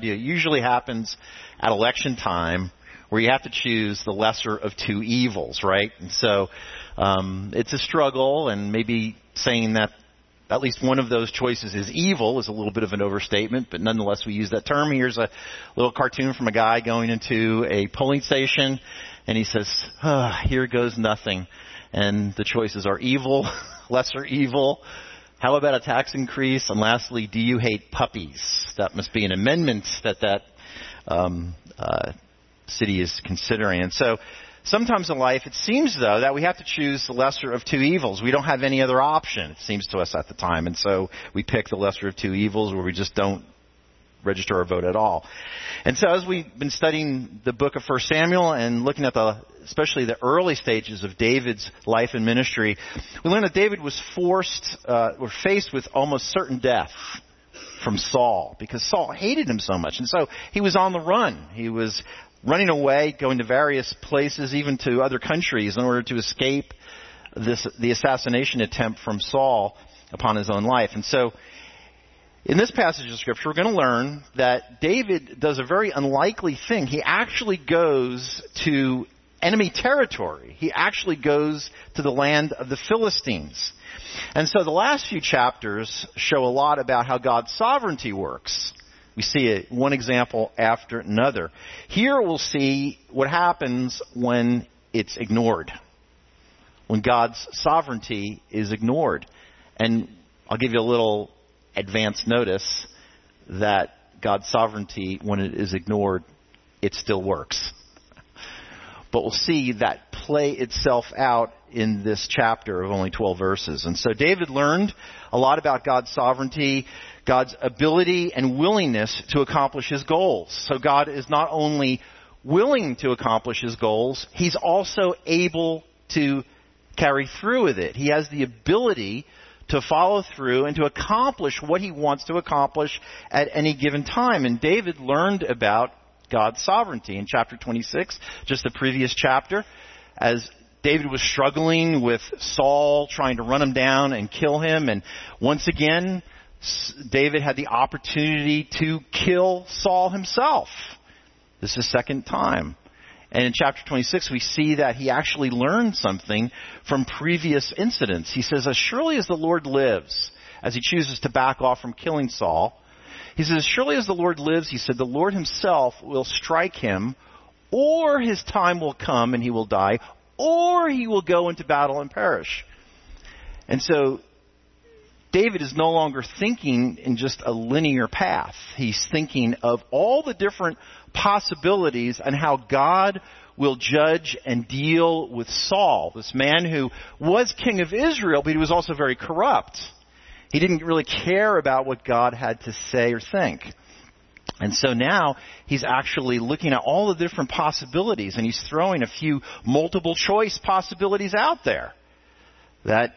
do. It usually happens at election time, where you have to choose the lesser of two evils, right? And so it's a struggle, and maybe saying that at least one of those choices is evil is a little bit of an overstatement, but nonetheless we use that term. Here's a little cartoon from a guy going into a polling station, and he says, here goes nothing. And the choices are evil, lesser evil, how about a tax increase, and lastly, do you hate puppies? That must be an amendment that city is considering. And so sometimes in life it seems, though, that we have to choose the lesser of two evils. We don't have any other option, it seems to us at the time. And so we pick the lesser of two evils, where we just don't register our vote at all. And so as we've been studying the book of 1 Samuel and looking at especially the early stages of David's life and ministry, we learned that David was faced with almost certain death from Saul, because Saul hated him so much. And so he was on the run. He was running away, going to various places, even to other countries, in order to escape the assassination attempt from Saul upon his own life. And so in this passage of Scripture, we're going to learn that David does a very unlikely thing. He actually goes to enemy territory. He actually goes to the land of the Philistines. And so the last few chapters show a lot about how God's sovereignty works. We see it one example after another. Here we'll see what happens when it's ignored, when God's sovereignty is ignored. And I'll give you a little advance notice that God's sovereignty, when it is ignored, it still works. But we'll see that play itself out in this chapter of only 12 verses. And so David learned a lot about God's sovereignty, God's ability and willingness to accomplish his goals. So God is not only willing to accomplish his goals, he's also able to carry through with it. He has the ability to follow through and to accomplish what he wants to accomplish at any given time. And David learned about God's sovereignty in chapter 26, just the previous chapter, as David was struggling with Saul trying to run him down and kill him. And once again, David had the opportunity to kill Saul himself. This is the second time. And in chapter 26, we see that he actually learned something from previous incidents. He says, as surely as the Lord lives, as he chooses to back off from killing Saul, he says, as surely as the Lord lives, he said, the Lord himself will strike him, or his time will come and he will die, or he will go into battle and perish. And so David is no longer thinking in just a linear path. He's thinking of all the different possibilities and how God will judge and deal with Saul, this man who was king of Israel, but he was also very corrupt. He didn't really care about what God had to say or think. And so now he's actually looking at all the different possibilities, and he's throwing a few multiple choice possibilities out there. That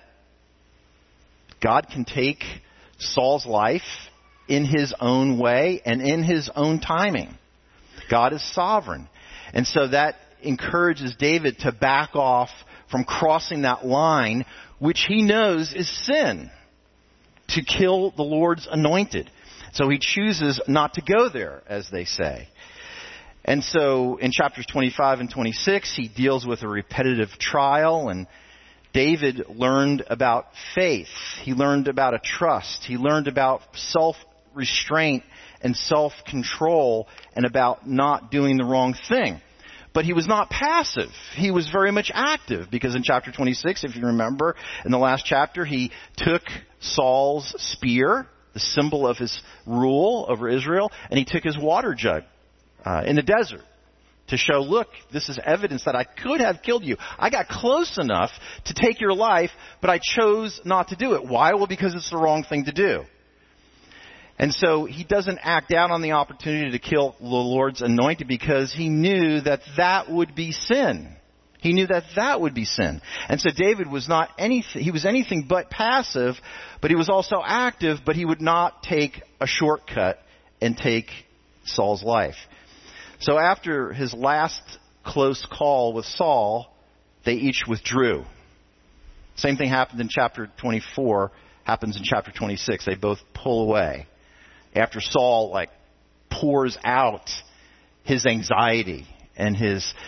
God can take Saul's life in his own way and in his own timing. God is sovereign. And so that encourages David to back off from crossing that line, which he knows is sin, to kill the Lord's anointed. So he chooses not to go there, as they say. And so in chapters 25 and 26, he deals with a repetitive trial, and David learned about faith. He learned about a trust. He learned about self-restraint and self-control and about not doing the wrong thing. But he was not passive. He was very much active, because in chapter 26, if you remember, in the last chapter, he took Saul's spear, the symbol of his rule over Israel, and he took his water jug in the desert to show, look, this is evidence that I could have killed you. I got close enough to take your life, but I chose not to do it. Why? Well, because it's the wrong thing to do. And so he doesn't act out on the opportunity to kill the Lord's anointed, because he knew that that would be sin. He knew that that would be sin. And so David was not anything, he was anything but passive, but he was also active, but he would not take a shortcut and take Saul's life. So after his last close call with Saul, they each withdrew. Same thing happened in chapter 24, happens in chapter 26. They both pull away. After Saul, pours out his anxiety and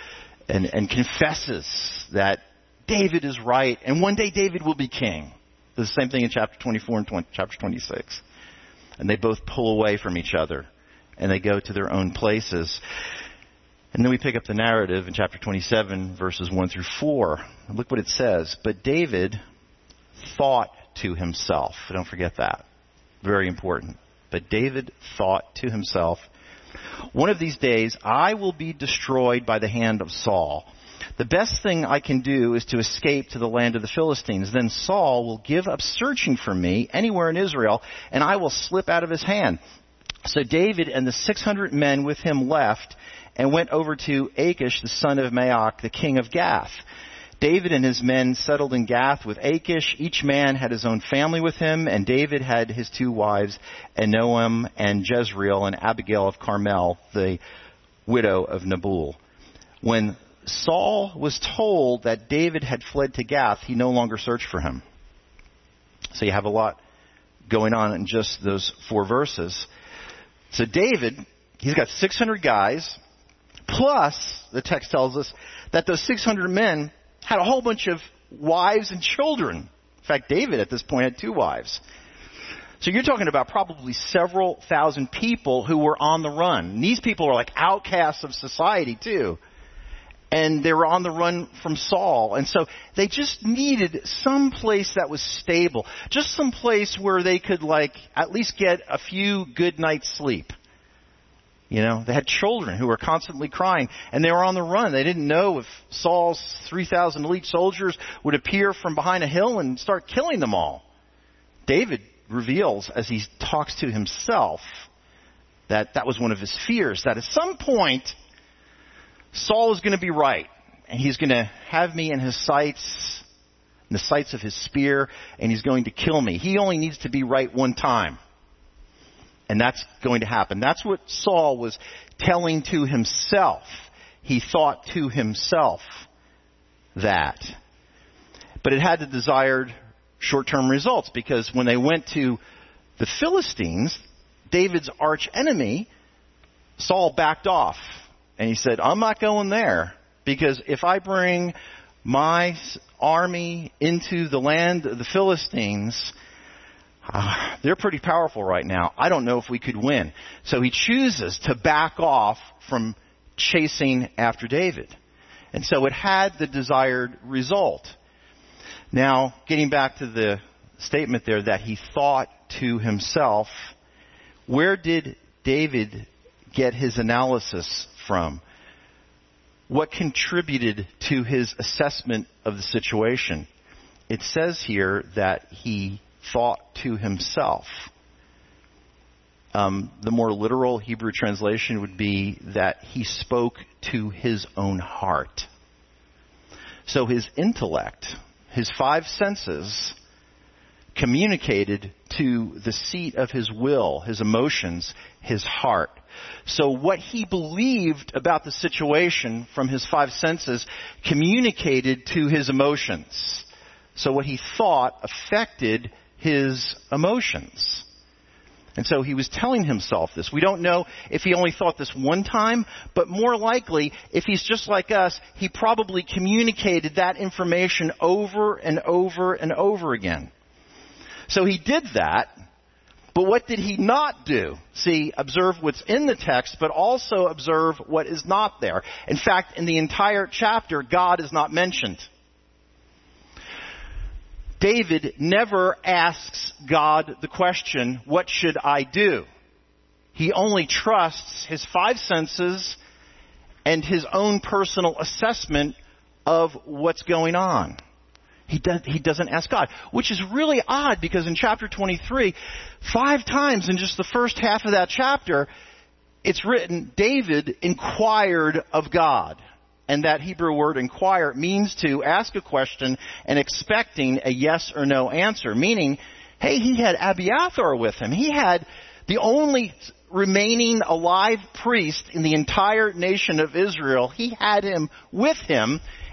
and confesses that David is right, and one day David will be king. The same thing in chapter 24 and chapter 26. And they both pull away from each other, and they go to their own places. And then we pick up the narrative in chapter 27, verses 1 through 4. Look what it says. But David thought to himself. Don't forget that. Very important. But David thought to himself, one of these days I will be destroyed by the hand of Saul. The best thing I can do is to escape to the land of the Philistines. Then Saul will give up searching for me anywhere in Israel, and I will slip out of his hand. So David and the 600 men with him left and went over to Achish, the son of Maoch, the king of Gath. David and his men settled in Gath with Achish. Each man had his own family with him, and David had his 2 wives, Ahinoam and Jezreel, and Abigail of Carmel, the widow of Nabal. When Saul was told that David had fled to Gath, he no longer searched for him. So you have a lot going on in just those 4 verses. So David, he's got 600 guys, plus the text tells us that those 600 men had a whole bunch of wives and children. In fact, David at this point had 2 wives. So you're talking about probably several thousand people who were on the run. And these people are like outcasts of society too. And they were on the run from Saul. And so they just needed some place that was stable. Just some place where they could at least get a few good nights sleep. You know, they had children who were constantly crying, and they were on the run. They didn't know if Saul's 3,000 elite soldiers would appear from behind a hill and start killing them all. David reveals as he talks to himself that was one of his fears, that at some point Saul is going to be right, and he's going to have me in his sights, in the sights of his spear, and he's going to kill me. He only needs to be right one time. And that's going to happen. That's what Saul was telling to himself. He thought to himself that. But it had the desired short-term results, because when they went to the Philistines, David's arch enemy, Saul backed off. And he said, I'm not going there, because if I bring my army into the land of the Philistines, they're pretty powerful right now. I don't know if we could win. So he chooses to back off from chasing after David. And so it had the desired result. Now, getting back to the statement there that he thought to himself, where did David get his analysis from? What contributed to his assessment of the situation? It says here that he thought to himself. The more literal Hebrew translation would be that he spoke to his own heart. So his intellect, his 5 senses, communicated to the seat of his will, his emotions, his heart. So what he believed about the situation from his 5 senses communicated to his emotions. So what he thought affected his emotions. And so he was telling himself this. We don't know if he only thought this one time, but more likely, if he's just like us, he probably communicated that information over and over and over again. So he did that, but what did he not do? See, observe what's in the text, but also observe what is not there. In fact, in the entire chapter, God is not mentioned. David never asks God the question, what should I do? He only trusts his 5 senses and his own personal assessment of what's going on. He doesn't ask God, which is really odd, because in chapter 23, 5 times in just the first half of that chapter, it's written, David inquired of God. And that Hebrew word inquire means to ask a question and expecting a yes or no answer. Meaning, hey, he had Abiathar with him. He had the only remaining alive priest in the entire nation of Israel. He had him with him.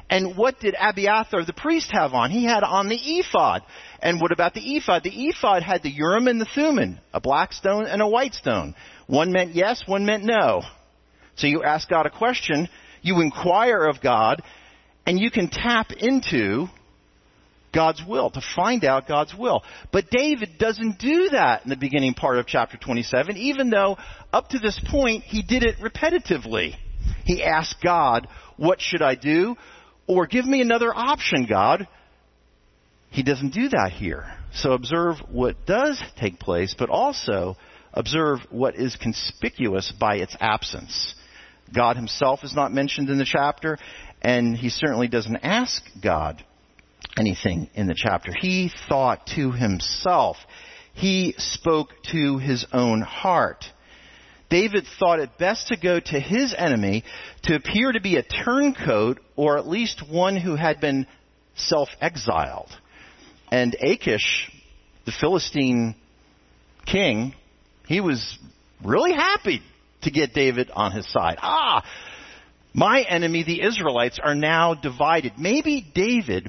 And what did Abiathar the priest have on? He had on the ephod. And what about the ephod? The ephod had the Urim and the Thummim, a black stone and a white stone. One meant yes, one meant no. So you ask God a question, you inquire of God, and you can tap into God's will, to find out God's will. But David doesn't do that in the beginning part of chapter 27, even though up to this point he did it repetitively. He asked God, what should I do? Or give me another option, God. He doesn't do that here. So observe what does take place, but also observe what is conspicuous by its absence. God himself is not mentioned in the chapter, and he certainly doesn't ask God anything in the chapter. He thought to himself. He spoke to his own heart. David thought it best to go to his enemy to appear to be a turncoat, or at least one who had been self-exiled. And Achish, the Philistine king, he was really happy to get David on his side. My enemy, the Israelites, are now divided. Maybe David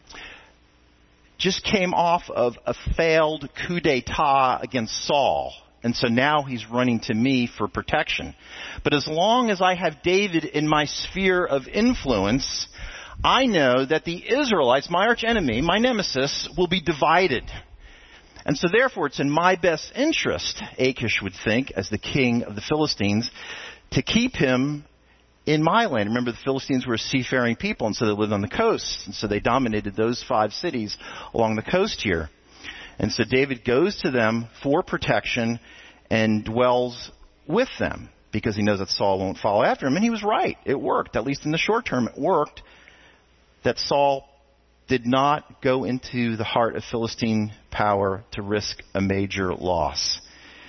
just came off of a failed coup d'etat against Saul. And so now he's running to me for protection. But as long as I have David in my sphere of influence, I know that the Israelites, my arch enemy, my nemesis, will be divided. And so therefore it's in my best interest, Achish would think, as the king of the Philistines, to keep him in my land. Remember, the Philistines were a seafaring people, and so they lived on the coast. And so they dominated those 5 cities along the coast here. And so David goes to them for protection and dwells with them because he knows that Saul won't follow after him. And he was right. It worked. At least in the short term, it worked. That Saul did not go into the heart of Philistine power to risk a major loss.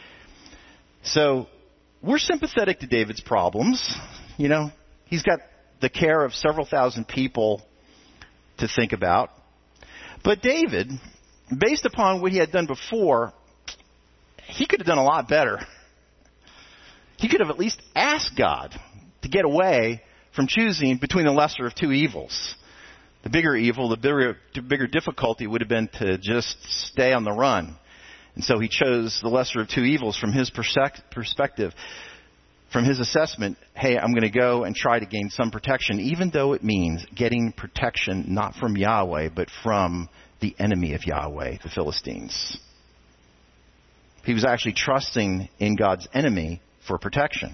So we're sympathetic to David's problems. You know, he's got the care of several thousand people to think about. But David, based upon what he had done before, he could have done a lot better. He could have at least asked God to get away from choosing between the lesser of two evils. The bigger evil, the bigger difficulty would have been to just stay on the run. And so he chose the lesser of two evils from his perspective, from his assessment. Hey, I'm going to go and try to gain some protection, even though it means getting protection not from Yahweh, but from the enemy of Yahweh, the Philistines. He was actually trusting in God's enemy for protection.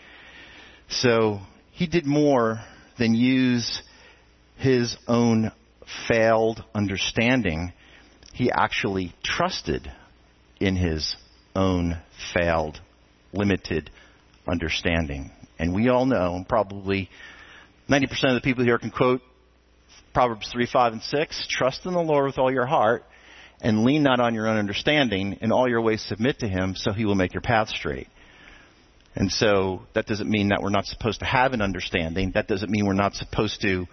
So he did more than use his own failed understanding. He actually trusted in his own failed, limited understanding. And we all know, probably 90% of the people here can quote Proverbs 3, 5, and 6. Trust in the Lord with all your heart and lean not on your own understanding. In all your ways submit to him, so he will make your path straight. And so that doesn't mean that we're not supposed to have an understanding. That doesn't mean we're not supposed to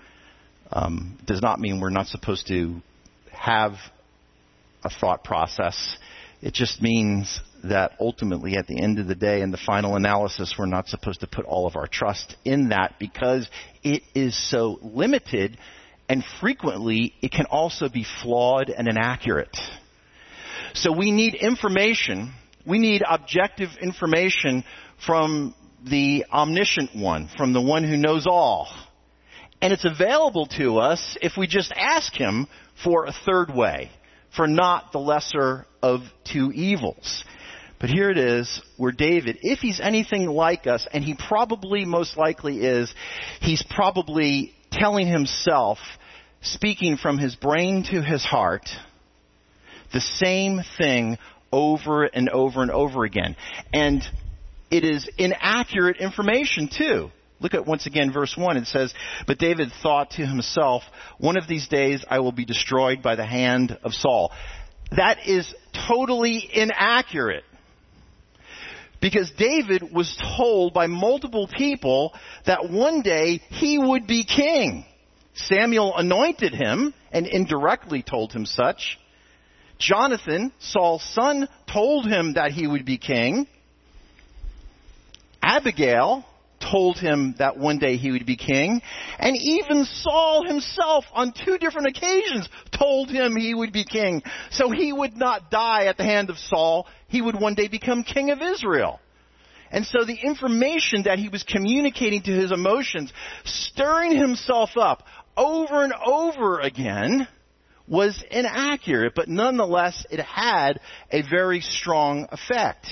have a thought process. It just means that ultimately at the end of the day, in the final analysis, we're not supposed to put all of our trust in that because it is so limited, and frequently it can also be flawed and inaccurate. So we need information. We need objective information from the omniscient one, from the one who knows all. And it's available to us if we just ask him for a third way, for not the lesser of two evils. But here it is where David, if he's anything like us, and he probably most likely is, he's probably telling himself, speaking from his brain to his heart, the same thing over and over and over again. And it is inaccurate information too. Look at once again verse 1. It says, "But David thought to himself, one of these days I will be destroyed by the hand of Saul." That is totally inaccurate. Because David was told by multiple people that one day he would be king. Samuel anointed him and indirectly told him such. Jonathan, Saul's son, told him that he would be king. Abigail told him that one day he would be king. And even Saul himself on 2 different occasions told him he would be king. So he would not die at the hand of Saul. He would one day become king of Israel. And so the information that he was communicating to his emotions, stirring himself up over and over again, was inaccurate. But nonetheless, it had a very strong effect.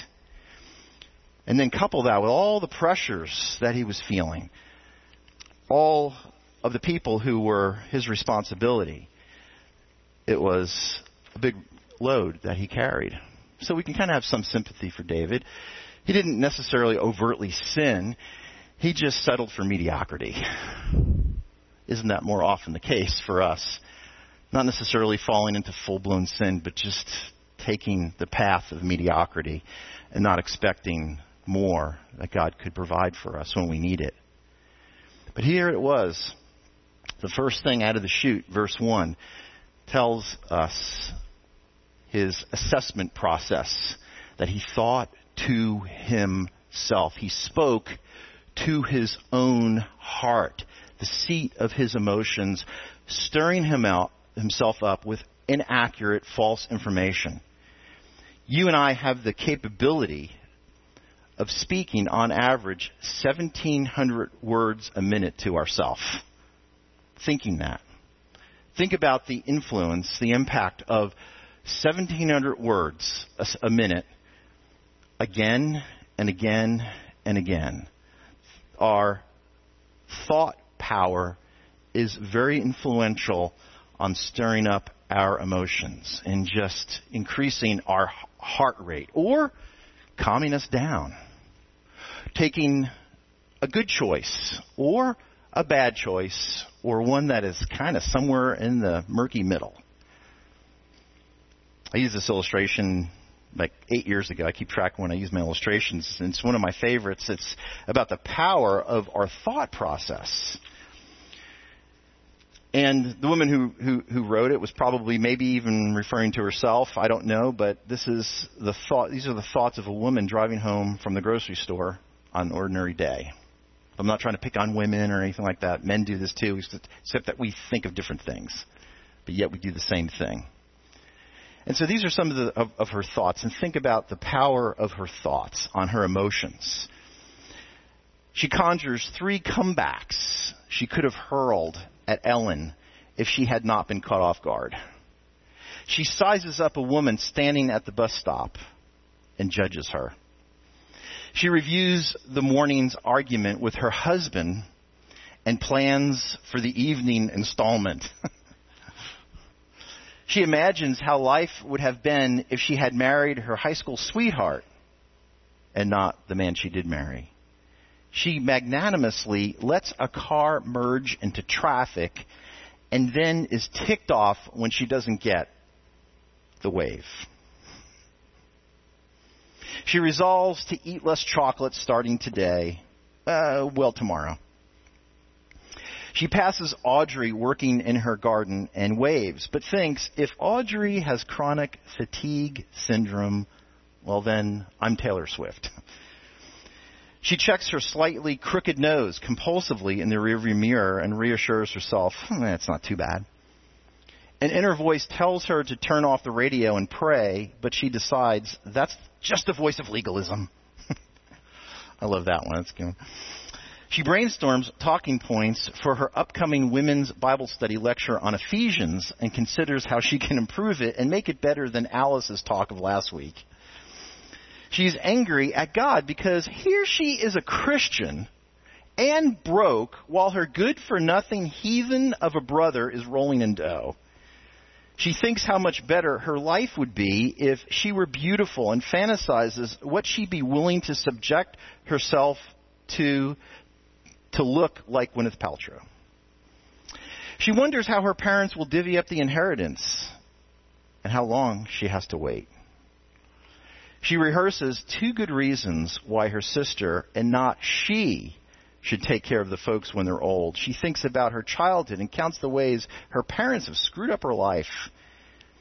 And then couple that with all the pressures that he was feeling. All of the people who were his responsibility. It was a big load that he carried. So we can kind of have some sympathy for David. He didn't necessarily overtly sin. He just settled for mediocrity. Isn't that more often the case for us? Not necessarily falling into full-blown sin, but just taking the path of mediocrity and not expecting more that God could provide for us when we need it. But here it was. The first thing out of the chute, verse 1, tells us his assessment process, that he thought to himself. He spoke to his own heart, the seat of his emotions, stirring himself up with inaccurate, false information. You and I have the capability of speaking on average 1,700 words a minute to ourselves. Thinking that. Think about the influence, the impact of 1,700 words a minute again and again and again. Our thought power is very influential on stirring up our emotions and just increasing our heart rate or calming us down. Taking a good choice or a bad choice or one that is kind of somewhere in the murky middle. I used this illustration like 8 years ago. I keep track when I use my illustrations, and it's one of my favorites. It's about the power of our thought process. And the woman who wrote it was probably maybe even referring to herself. I don't know, but this is the thought. These are the thoughts of a woman driving home from the grocery store on an ordinary day. I'm not trying to pick on women or anything like that. Men do this too, except that we think of different things, but yet we do the same thing. And so these are some of her thoughts, and think about the power of her thoughts on her emotions. She conjures 3 comebacks she could have hurled at Ellen if she had not been caught off guard. She sizes up a woman standing at the bus stop and judges her. She reviews the morning's argument with her husband and plans for the evening installment. She imagines how life would have been if she had married her high school sweetheart and not the man she did marry. She magnanimously lets a car merge into traffic and then is ticked off when she doesn't get the wave. She resolves to eat less chocolate starting today, tomorrow. She passes Audrey working in her garden and waves, but thinks if Audrey has chronic fatigue syndrome, well then I'm Taylor Swift. She checks her slightly crooked nose compulsively in the rearview mirror and reassures herself, it's not too bad. An inner voice tells her to turn off the radio and pray, but she decides that's just the voice of legalism. I love that one. That's good. She brainstorms talking points for her upcoming women's Bible study lecture on Ephesians and considers how she can improve it and make it better than Alice's talk of last week. She's angry at God because here she is a Christian and broke while her good-for-nothing heathen of a brother is rolling in dough. She thinks how much better her life would be if she were beautiful and fantasizes what she'd be willing to subject herself to look like Gwyneth Paltrow. She wonders how her parents will divvy up the inheritance and how long she has to wait. She rehearses 2 good reasons why her sister and not she should take care of the folks when they're old. She thinks about her childhood and counts the ways her parents have screwed up her life.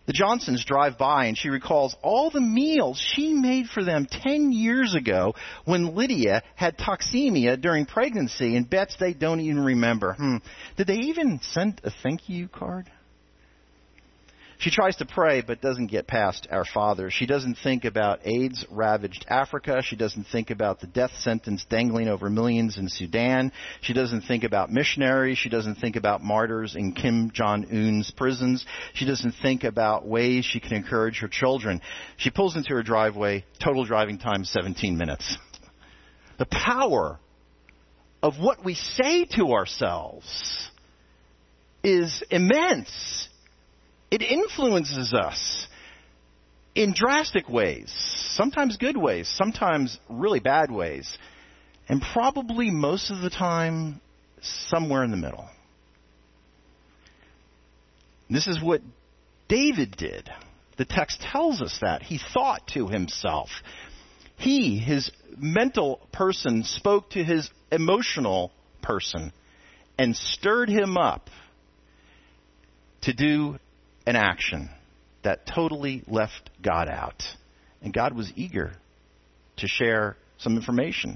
The Johnsons drive by and she recalls all the meals she made for them 10 years ago when Lydia had toxemia during pregnancy, and bets they don't even remember. Did they even send a thank you card? She tries to pray but doesn't get past Our Father. She doesn't think about AIDS-ravaged Africa. She doesn't think about the death sentence dangling over millions in Sudan. She doesn't think about missionaries. She doesn't think about martyrs in Kim Jong-un's prisons. She doesn't think about ways she can encourage her children. She pulls into her driveway. Total driving time 17 minutes. The power of what we say to ourselves is immense. It influences us in drastic ways, sometimes good ways, sometimes really bad ways, and probably most of the time somewhere in the middle. This is what David did. The text tells us that. He thought to himself. He, his mental person, spoke to his emotional person and stirred him up to do an action that totally left God out. And God was eager to share some information.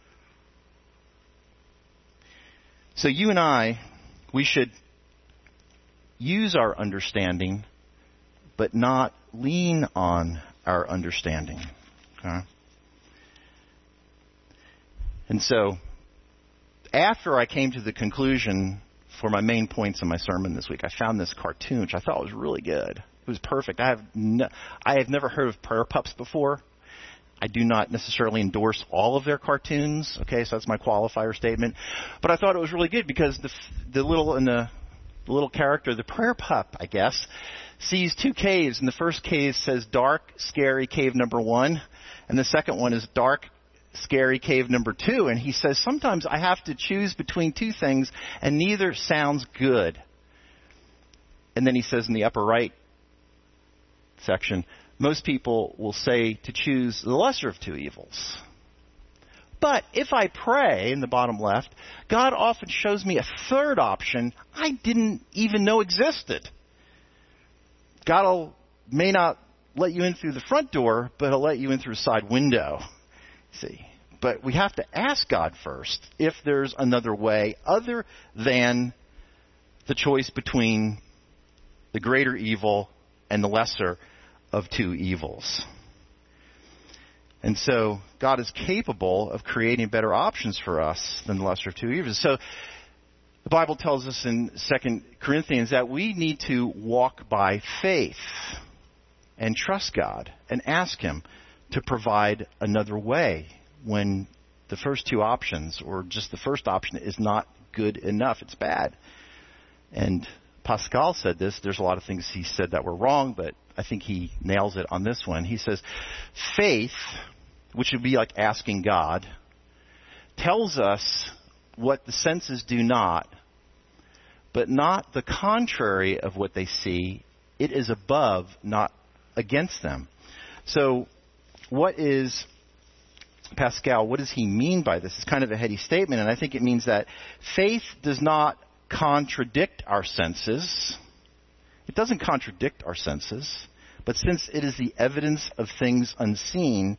So you and I, we should use our understanding, but not lean on our understanding. Okay? And so, after I came to the conclusion for my main points in my sermon this week, I found this cartoon, which I thought was really good. It was perfect. I have never heard of Prayer Pups before. I do not necessarily endorse all of their cartoons. Okay, so that's my qualifier statement. But I thought it was really good because the little character, the prayer pup, I guess, sees two caves, and the first cave says dark, scary cave number 1, and the second one is dark, scary cave number 2, and he says, sometimes I have to choose between two things, and neither sounds good. And then he says in the upper right section, most people will say to choose the lesser of two evils. But if I pray, in the bottom left, God often shows me a third option I didn't even know existed. God may not let you in through the front door, but he'll let you in through a side window. See, but we have to ask God first if there's another way other than the choice between the greater evil and the lesser of two evils. And so God is capable of creating better options for us than the lesser of two evils. So the Bible tells us in 2 Corinthians that we need to walk by faith and trust God and ask him to provide another way when the first two options or just the first option is not good enough. It's bad. And Pascal said this. There's a lot of things he said that were wrong, but I think he nails it on this one. He says, faith, which would be like asking God, tells us what the senses do not, but not the contrary of what they see. It is above, not against them. So what is Pascal, what does he mean by this? It's kind of a heady statement, and I think it means that faith does not contradict our senses. It doesn't contradict our senses, but since it is the evidence of things unseen,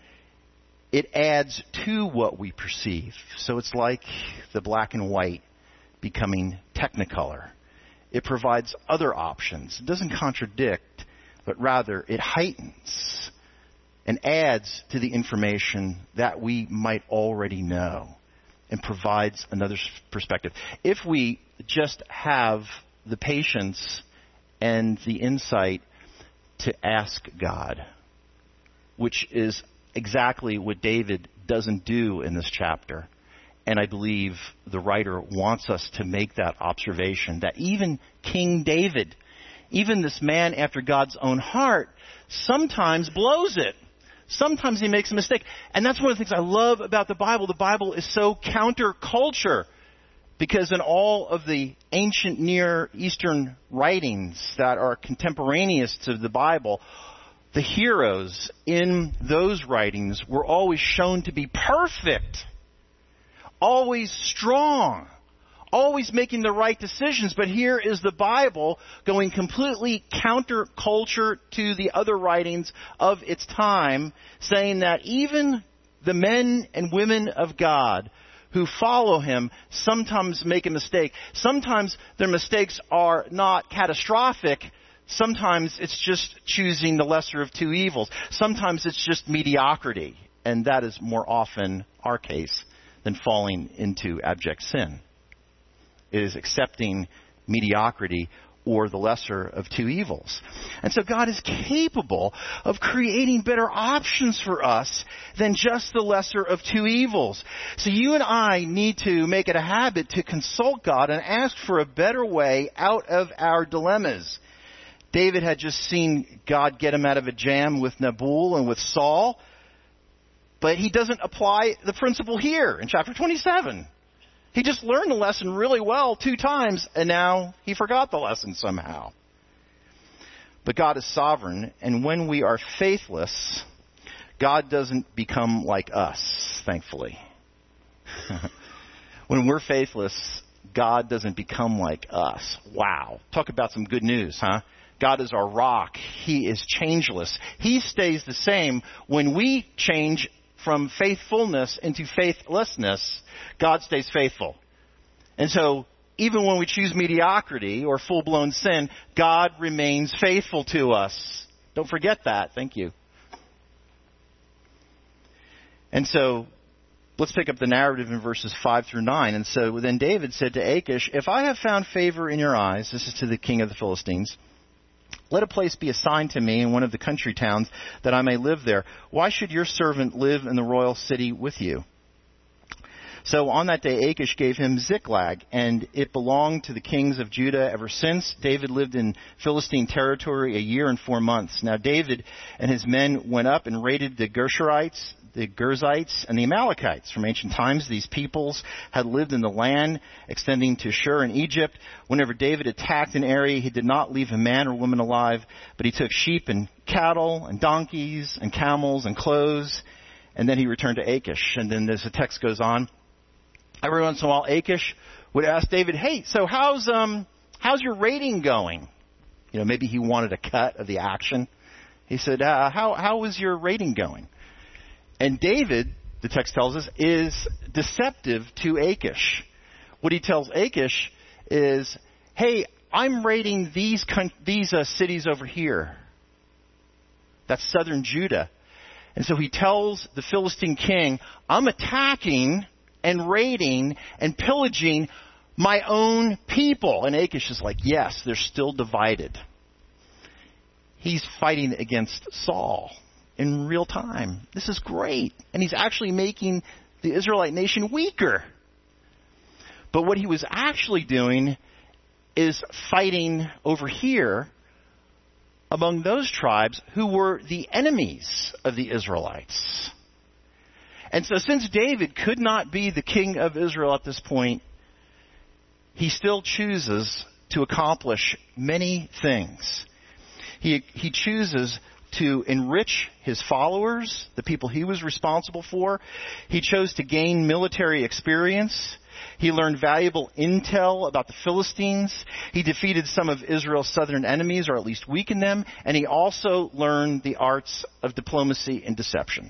it adds to what we perceive. So it's like the black and white becoming technicolor. It provides other options. It doesn't contradict, but rather it heightens and adds to the information that we might already know and provides another perspective. If we just have the patience and the insight to ask God, which is exactly what David doesn't do in this chapter. And I believe the writer wants us to make that observation, that even King David, even this man after God's own heart, sometimes blows it. Sometimes he makes a mistake. And that's one of the things I love about the Bible. The Bible is so counterculture, because in all of the ancient Near Eastern writings that are contemporaneous to the Bible, the heroes in those writings were always shown to be perfect, always strong, always making the right decisions. But here is the Bible going completely counterculture to the other writings of its time, saying that even the men and women of God who follow him sometimes make a mistake. Sometimes their mistakes are not catastrophic. Sometimes it's just choosing the lesser of two evils. Sometimes it's just mediocrity. And that is more often our case than falling into abject sin. It is accepting mediocrity or the lesser of two evils. And so God is capable of creating better options for us than just the lesser of two evils. So you and I need to make it a habit to consult God and ask for a better way out of our dilemmas. David had just seen God get him out of a jam with Nabal and with Saul, but he doesn't apply the principle here in chapter 27. He just learned the lesson really well 2 times, and now he forgot the lesson somehow. But God is sovereign, and when we are faithless, God doesn't become like us, thankfully. When we're faithless, God doesn't become like us. Wow. Talk about some good news, huh? God is our rock. He is changeless. He stays the same. When we change from faithfulness into faithlessness, God stays faithful. And so, even when we choose mediocrity or full-blown sin, God remains faithful to us. Don't forget that. Thank you. And so, let's pick up the narrative in verses 5 through 9. And so, then David said to Achish, "If I have found favor in your eyes," this is to the king of the Philistines, "let a place be assigned to me in one of the country towns, that I may live there. Why should your servant live in the royal city with you?" So on that day, Achish gave him Ziklag, and it belonged to the kings of Judah ever since. David lived in Philistine territory 1 year and 4 months. Now David and his men went up and raided the Gershurites, the Girzites, and the Amalekites. From ancient times, these peoples had lived in the land extending to Shur in Egypt. Whenever David attacked an area, he did not leave a man or woman alive, but he took sheep and cattle and donkeys and camels and clothes, and then he returned to Achish. And then as the text goes on, every once in a while, Achish would ask David, "Hey, so how's your raiding going?" You know, maybe he wanted a cut of the action. He said, how is your raiding going?" And David, the text tells us, is deceptive to Achish. What he tells Achish is, "Hey, I'm raiding these cities over here." That's southern Judah. And so he tells the Philistine king, "I'm attacking and raiding and pillaging my own people." And Achish is like, yes, they're still divided. He's fighting against Saul in real time. This is great. And he's actually making the Israelite nation weaker. But what he was actually doing is fighting over here among those tribes who were the enemies of the Israelites. And so since David could not be the king of Israel at this point, he still chooses to accomplish many things. He chooses to enrich his followers, the people he was responsible for. He chose to gain military experience. He learned valuable intel about the Philistines. He defeated some of Israel's southern enemies, or at least weakened them. And he also learned the arts of diplomacy and deception.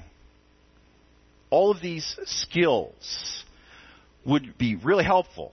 All of these skills would be really helpful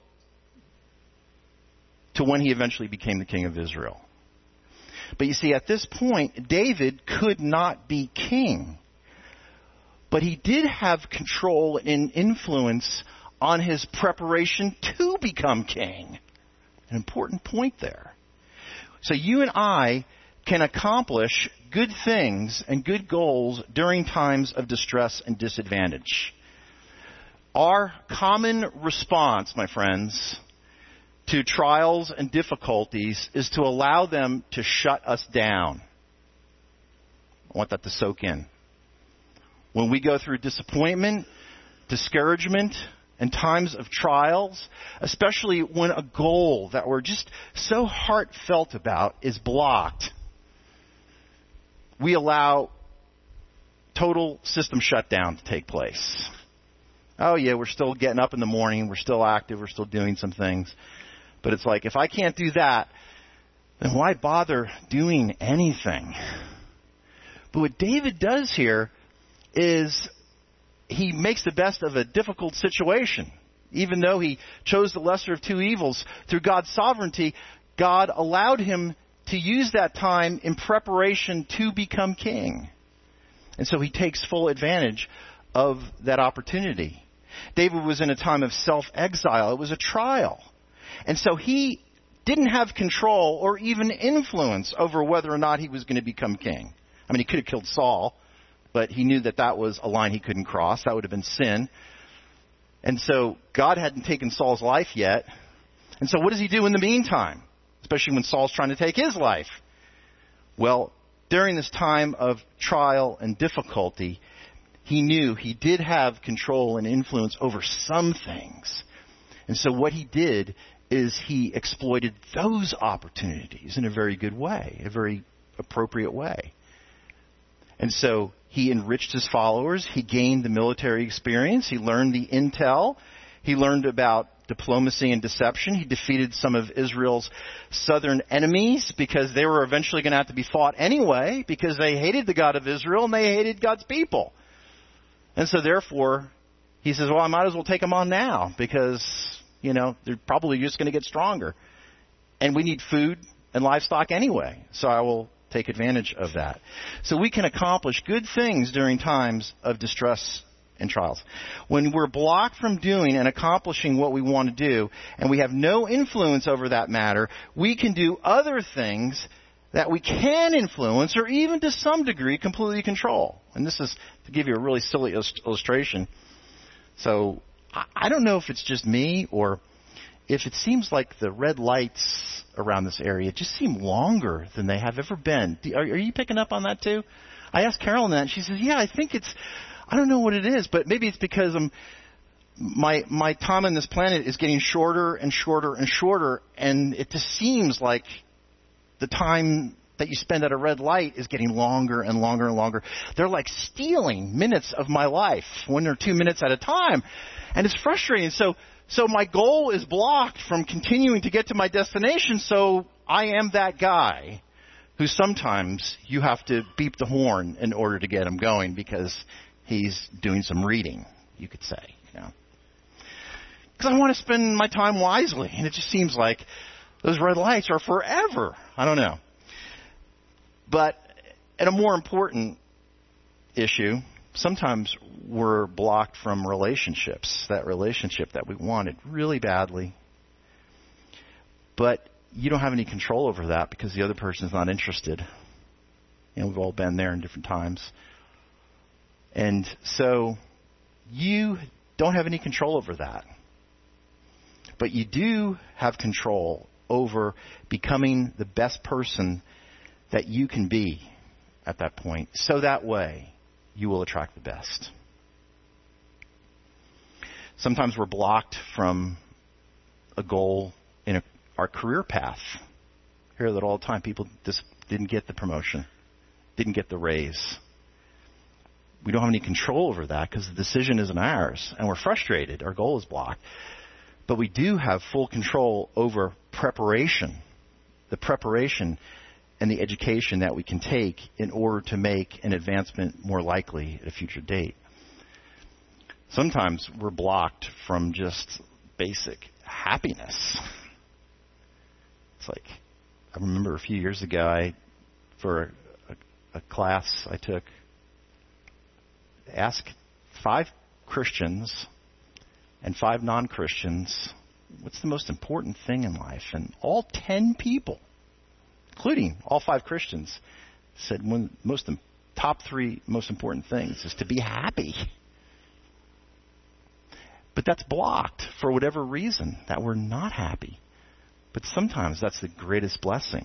to when he eventually became the king of Israel. But you see, at this point, David could not be king. But he did have control and influence on his preparation to become king. An important point there. So you and I can accomplish good things and good goals during times of distress and disadvantage. Our common response, my friends, to trials and difficulties is to allow them to shut us down. I want that to soak in. When we go through disappointment, discouragement, and times of trials, especially when a goal that we're just so heartfelt about is blocked, we allow total system shutdown to take place. Oh yeah, we're still getting up in the morning, we're still active, we're still doing some things. But it's like, if I can't do that, then why bother doing anything? But what David does here is he makes the best of a difficult situation. Even though he chose the lesser of two evils, through God's sovereignty, God allowed him to use that time in preparation to become king. And so he takes full advantage of that opportunity. David was in a time of self-exile. It was a trial. And so he didn't have control or even influence over whether or not he was going to become king. I mean, he could have killed Saul, but he knew that that was a line he couldn't cross. That would have been sin. And so God hadn't taken Saul's life yet. And so what does he do in the meantime? Especially when Saul's trying to take his life. Well, during this time of trial and difficulty, he knew he did have control and influence over some things. And so what he did is he exploited those opportunities in a very good way, a very appropriate way. And so he enriched his followers. He gained the military experience. He learned the intel. He learned about diplomacy and deception. He defeated some of Israel's southern enemies because they were eventually going to have to be fought anyway because they hated the God of Israel and they hated God's people. And so therefore, he says, well, I might as well take them on now because, you know, they're probably just going to get stronger. And we need food and livestock anyway. So I will take advantage of that. So we can accomplish good things during times of distress and trials. When we're blocked from doing and accomplishing what we want to do, and we have no influence over that matter, we can do other things that we can influence or even to some degree completely control. And this is to give you a really silly illustration. So I don't know if it's just me or if it seems like the red lights around this area just seem longer than they have ever been. Are you picking up on that too? I asked Carolyn that, and she says, yeah, I think it's, I don't know what it is, but maybe it's because my time on this planet is getting shorter and shorter and shorter, and it just seems like the time that you spend at a red light is getting longer and longer and longer. They're like stealing minutes of my life, 1 or 2 minutes at a time, and it's frustrating. So my goal is blocked from continuing to get to my destination, so I am that guy who sometimes you have to beep the horn in order to get him going because he's doing some reading, you could say, you know. Because I want to spend my time wisely, and it just seems like those red lights are forever. I don't know. But at a more important issue, sometimes we're blocked from relationships, that relationship that we wanted really badly. But you don't have any control over that because the other person's not interested. You know, we've all been there in different times. And so you don't have any control over that. But you do have control over becoming the best person that you can be at that point. So that way, you will attract the best. Sometimes we're blocked from a goal in our career path. I hear that all the time. People just didn't get the promotion, didn't get the raise. We don't have any control over that because the decision isn't ours, and we're frustrated. Our goal is blocked. But we do have full control over preparation, the preparation and the education that we can take in order to make an advancement more likely at a future date. Sometimes we're blocked from just basic happiness. It's like, I remember a few years ago, for a class I took, asked 5 Christians and 5 non-Christians, what's the most important thing in life? And all 10 people, including all 5 Christians, said top 3 most important things is to be happy. But that's blocked for whatever reason, that we're not happy. But sometimes that's the greatest blessing.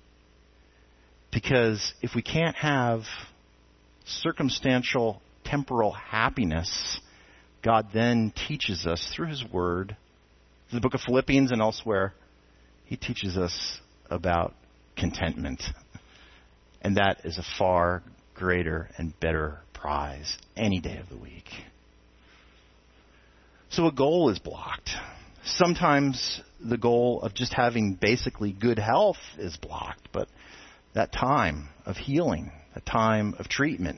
Because if we can't have circumstantial, temporal happiness, God then teaches us through His Word, through the book of Philippians and elsewhere, He teaches us about contentment. And that is a far greater and better prize any day of the week. So a goal is blocked. Sometimes the goal of just having basically good health is blocked, but that time of healing, that time of treatment,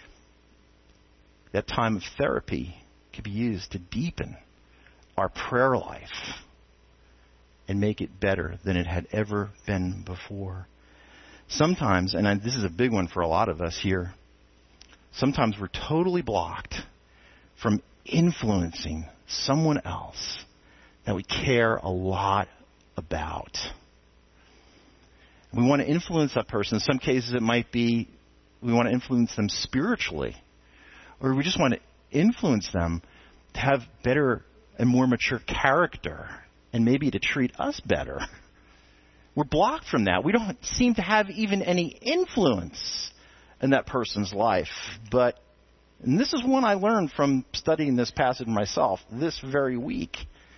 that time of therapy can be used to deepen our prayer life and make it better than it had ever been before. Sometimes, and this is a big one for a lot of us here, sometimes we're totally blocked from influencing someone else that we care a lot about. We want to influence that person. In some cases it might be we want to influence them spiritually, or we just want to influence them to have better and more mature character and maybe to treat us better. We're blocked from that. We don't seem to have even any influence in that person's life. And this is one I learned from studying this passage myself this very week.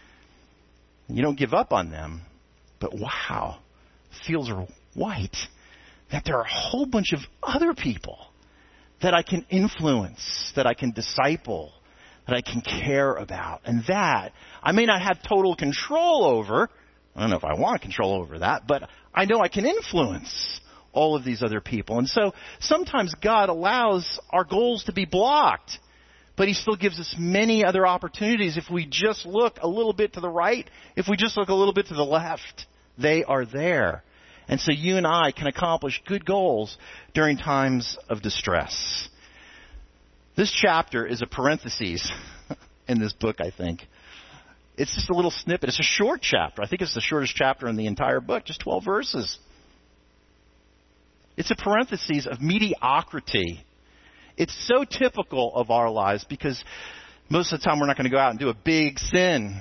You don't give up on them, but wow, fields are white. That there are a whole bunch of other people that I can influence, that I can disciple, that I can care about. And that I may not have total control over. I don't know if I want control over that, but I know I can influence all of these other people. And so sometimes God allows our goals to be blocked, but He still gives us many other opportunities. If we just look a little bit to the right, if we just look a little bit to the left, they are there. And so you and I can accomplish good goals during times of distress. This chapter is a parenthesis in this book, I think. It's just a little snippet. It's a short chapter. I think it's the shortest chapter in the entire book, just 12 verses. It's a parenthesis of mediocrity. It's so typical of our lives because most of the time we're not going to go out and do a big sin.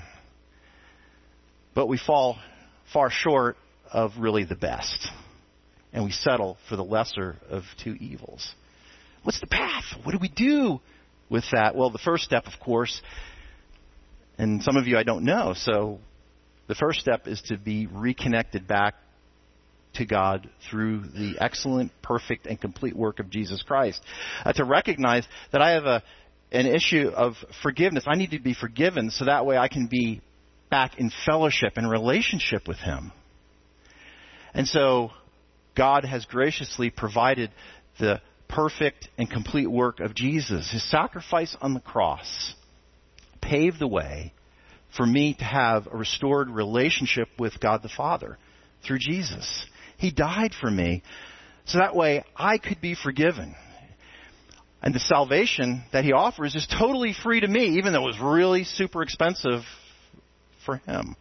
But we fall far short of really the best. And we settle for the lesser of two evils. What's the path? What do we do with that? Well, the first step, of course, and some of you I don't know, so the first step is to be reconnected back to God through the excellent, perfect, and complete work of Jesus Christ. To recognize that I have an issue of forgiveness. I need to be forgiven so that way I can be back in fellowship and relationship with Him. And so God has graciously provided the perfect and complete work of Jesus. His sacrifice on the cross paved the way for me to have a restored relationship with God the Father through Jesus. He died for me so that way I could be forgiven. And the salvation that He offers is totally free to me, even though it was really super expensive for Him.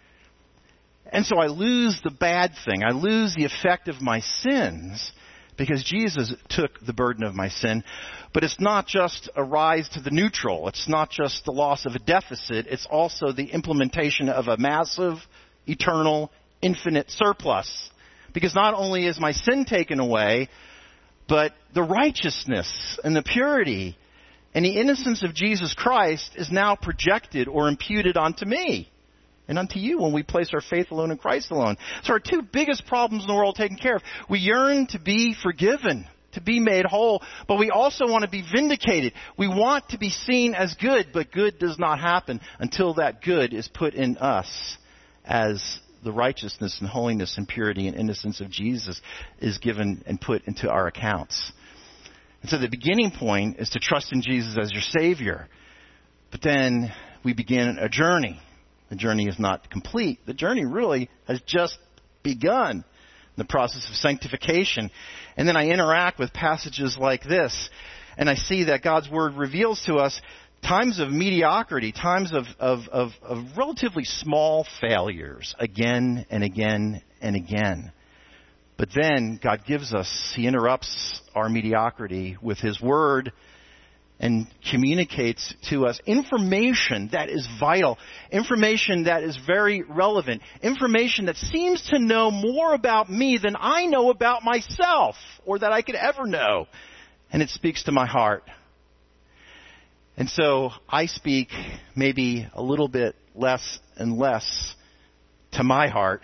And so I lose the bad thing. I lose the effect of my sins because Jesus took the burden of my sin. But it's not just a rise to the neutral. It's not just the loss of a deficit. It's also the implementation of a massive, eternal, infinite surplus. Because not only is my sin taken away, but the righteousness and the purity and the innocence of Jesus Christ is now projected or imputed onto me and unto you when we place our faith alone in Christ alone. So our two biggest problems in the world taken care of. We yearn to be forgiven, to be made whole, but we also want to be vindicated. We want to be seen as good, but good does not happen until that good is put in us as the righteousness and holiness and purity and innocence of Jesus is given and put into our accounts. And so the beginning point is to trust in Jesus as your Savior. But then we begin a journey. The journey is not complete. The journey really has just begun, the process of sanctification. And then I interact with passages like this, and I see that God's Word reveals to us times of mediocrity, times of relatively small failures again and again and again. But then God gives us, He interrupts our mediocrity with His Word and communicates to us information that is vital, information that is very relevant, information that seems to know more about me than I know about myself or that I could ever know. And it speaks to my heart. And so I speak maybe a little bit less and less to my heart,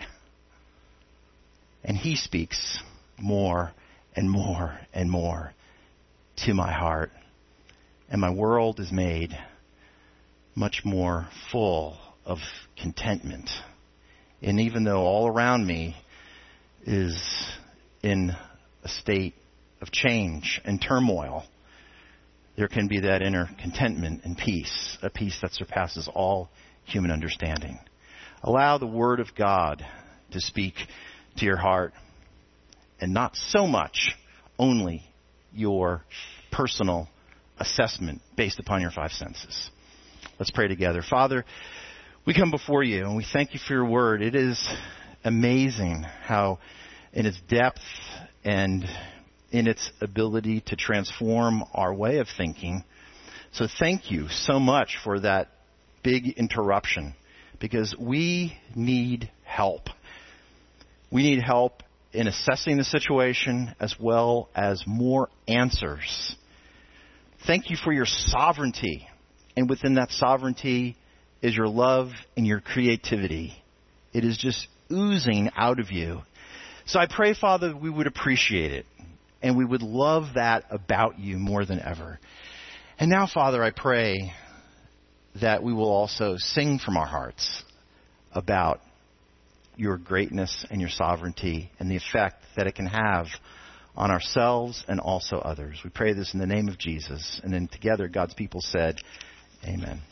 and He speaks more and more and more to my heart. And my world is made much more full of contentment. And even though all around me is in a state of change and turmoil, there can be that inner contentment and peace, a peace that surpasses all human understanding. Allow the Word of God to speak to your heart, and not so much only your personal assessment based upon your five senses. Let's pray together. Father, we come before you and we thank you for your word. It is amazing how in its depth and in its ability to transform our way of thinking. So thank you so much for that big interruption, because we need help. We need help in assessing the situation as well as more answers. Thank you for your sovereignty. And within that sovereignty is your love and your creativity. It is just oozing out of you. So I pray, Father, we would appreciate it. And we would love that about you more than ever. And now, Father, I pray that we will also sing from our hearts about your greatness and your sovereignty and the effect that it can have on ourselves and also others. We pray this in the name of Jesus. And then together, God's people said, amen.